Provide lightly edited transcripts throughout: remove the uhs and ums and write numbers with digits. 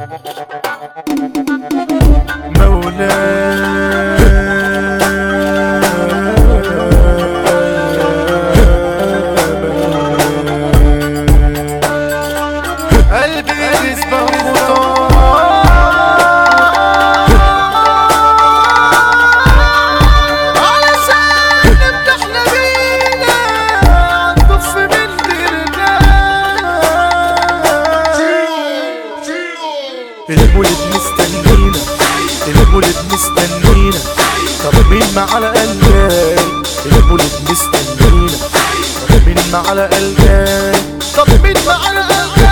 المولد مستنينا، المولد مستنينا، طب مين ما على قلبي؟ المولد مستنينا، طب مين ما على قلبي؟ طب مين ما على قلبي؟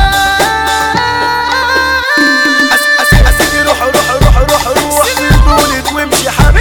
أسيدي روح روح روح روح روح المولد وامشي حبة،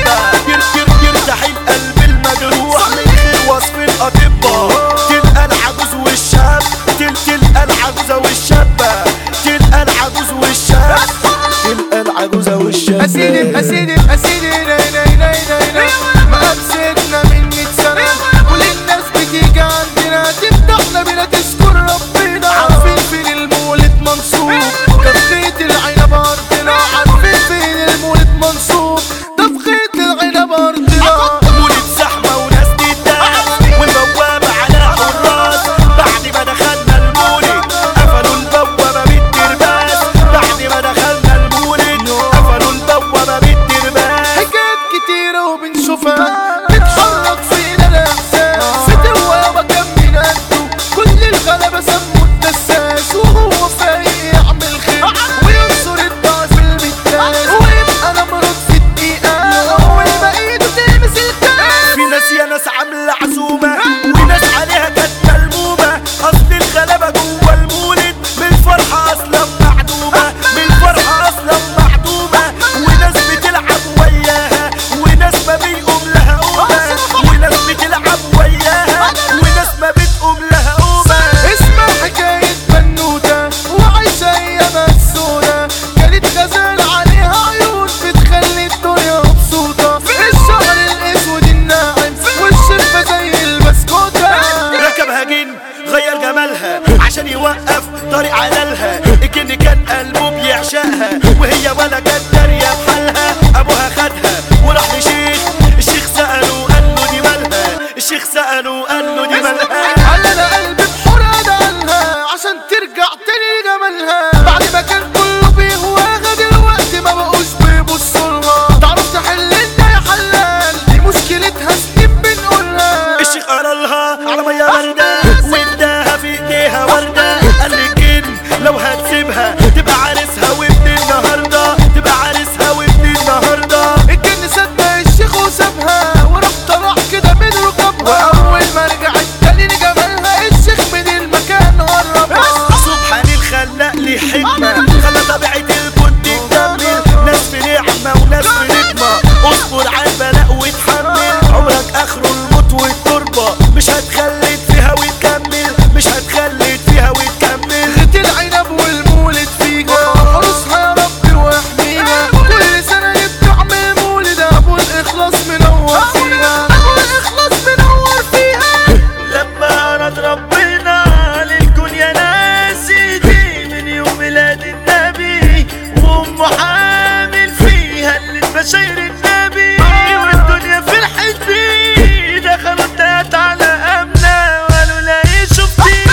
يرتاح القلب المجروح من غير وصف الأطباء. تلقى العجوز والشاب، تلقى العجوزة والشابة، تلقى العجوز والشاب، تلقى العجوزة والشاب. أسيدي أسيدي أسيدي ناي ناي ناي ناي ناي مقابستنا من 100 سنة، كل الناس بتيجي عندنا تفتحنا بلا تذكر ربنا. عارفين فين المولد منصوب؟ ده في خيط العنب أرضنا. عارفين فين المولد منصوب؟ ده في خيط العنب أرضنا. مولد زحمة وناس تداس والبوابة على حراس. بعد ما دخلنا المولد قفلوا البوابة بالترباس. بعد ما دخلنا المولد قفلوا البوابة بالترباس. حكايات كتيرة وبنشوفها بتحرك فينا الإحساس. فتوابة كم من قده كل الغلبة سموا الدساس. وهو فايق يعمل خير وينصر الضعف المتاس، ويبقى نمرض في الدقيقة أول ما إيده تلمس الكاس. في ناس يا ناس عاملة عزومة وناس عليها كانت ملمومة. أصل الغلبة جوه المولد من الفرحة أصلا معدومة، من الفرحة أصلا معدومة. وناس بتلعب وياها وناس ما بيقوم لها قومة، وناس بتلعب وياها وناس ما بتقوم لها قومة. اسمع حكاية بنوتة وعايشة أيامها السودة، كانت غزال عليها عيون بتخلي الدنيا مبسوطة. الشعر الأسود الناعم والشفة زي البسكوتة. ركبها جن غير جمالها عشان يوقف طريق علالها. الجن كان قلبه بيعشقها وهي ولا كانت دارية بحالها. ابوها خدها وراح لشيخ، الشيخ سأله قال له دي مالها، الشيخ سأله قال له دي مالها. قال انا قلبي بحرقة دقلها عشان ترجع تاني لجمالها. بعد ما كان كله بيهواها دلوقتي ما بقوش بيبصولها. تعرف تحل لنا يا حلال دي مشكلتها سنين بنقولها. الشيخ قال لها على مية باردة واداها في ايديها وردة. قال للجن لو هتسيبها تبقى عارسها وابن النهارده، تبقى عارسها وابن النهارده. الجن صدق الشيخ وسابها وراح طلع كده من ركبها. واول ما رجعت تاني لجمالها الشيخ من المكان هربها. سبحان الخلاق ليه حكمة خلى طبيعة الكون تكمل. ناس في نعمة وناس في نقمة، اصبر على البلاء وتحمل. عمرك اخره الموت والتربة، مش هتخلد فيها وتكمل، مش هتخلد فيها وتكمل. خيط العنب والمولد فيها حرصها يا ربي واحميها. كل سنة بتعمل مولد ابو الاخلاص منور فيها، ابو الاخلاص منور فيها. لما اراد ربنا للكون يا ناسي دي من يوم ميلاد النبي، وامه حامل فيها اللي بشاير النبي. والدنيا فرحت بيه دخلوا التلات على امنا وقالوا لا ايه شفتي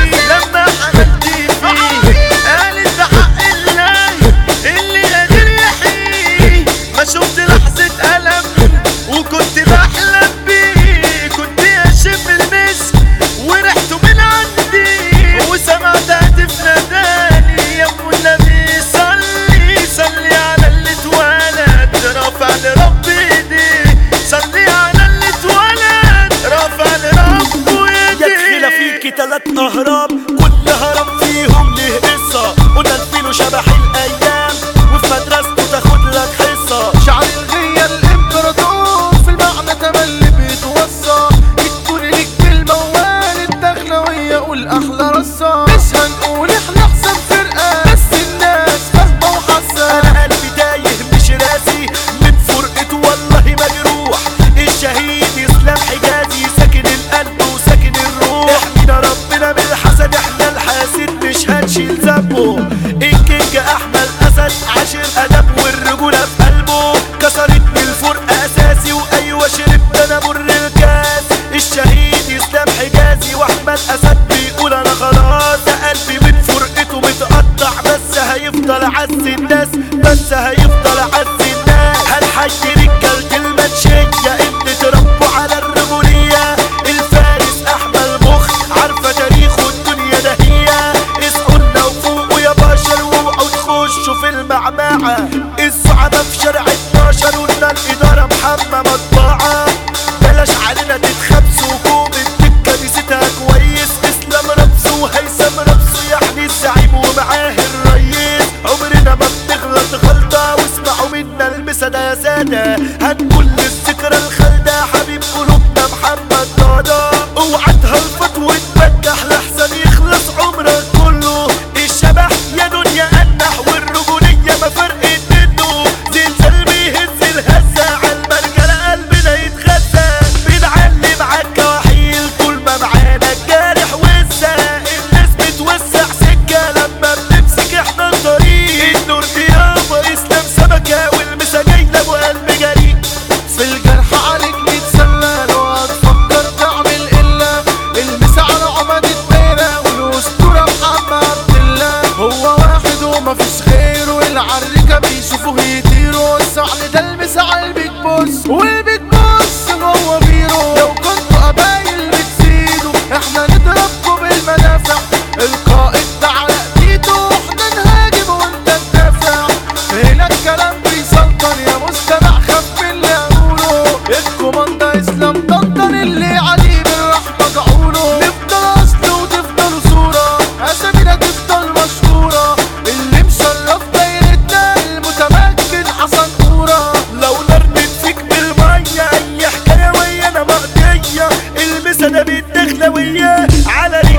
لما حملتي فيه. قالت بحق الله اللي قادر يحيي، ما شفت لحظة ألم وكنت بحلم بيه. كنت أشم المسك وريحته من عندي، وسمعت هاتف ناداني يا ابو النبي صلي صلي على اللي اتولد رافع هيفضل عز الناس، بس هيفضل عز الناس. هالحاج رجالة المنشية اللي تربوا على الرجولية، الفارس احمد مخ عارفة تاريخه الدنيا ده هي. اسقولنا وفوقوا يا بشر واوعوا تخشوا في المعمعة. الزعماء في شارع 12 قلنا الإدارة محمى مطبعة. بلاش علينا تتخبسوا وقوم الدكة نسيتها كويس. اسلام رمسو وهيثم رمسو يعني الزعيم ومعاه الريس. عمرنا ما بنغلط غلطة واسمعوا منا المسا ده يا سادة. هنقول للذكرى الخالدة حبيب قلوبنا محمد ضادا. اوعى تهلفط وتبجح لحسن يخلص عمرك كله. الشبح يا دنيا انح والرجولية ما فرقت منه. زلزال بيهز الهزة عالمرجلة قلبنا يتغذى. بنعلم عالكواحيل طول ما معانا الجارح وزة. الناس بتوسع سكة لما بنمسك احنا الطريق. النور ديابة اسلام سمكة والمسا جايلة ابو قلب جريء. في الجرح عليك نتسلى لو هتفكر تعمل إلا. المسا على عمد الدايرة والأسطورة محمد عبد الله. هو واحد ومفيش غيره، العريكة بيشوفوه يطيروا. الزعل ده المسا على البيج بوس والبيج بوس هو بيرو. لو كنتوا قبايل بتزيدوا احنا نضربكم بالمدافع. القائد ده على ايده احنا نهاجم وانت تدافع. هنا الكلام بيسلطن يا مستمع خاف من اللي اقوله. الكوماندا اسلام طنطن اللي عليه بالرحمة جعوله. نفضل اصل وتفضل صورة، اسامينا تفضل مشهورة. اللي مشرف دايرتنا المتمكن حسن كورة. لو نرمت فيك بالمية اي حكاية ويانا مقضية. المسا ده بالدخلة وياه على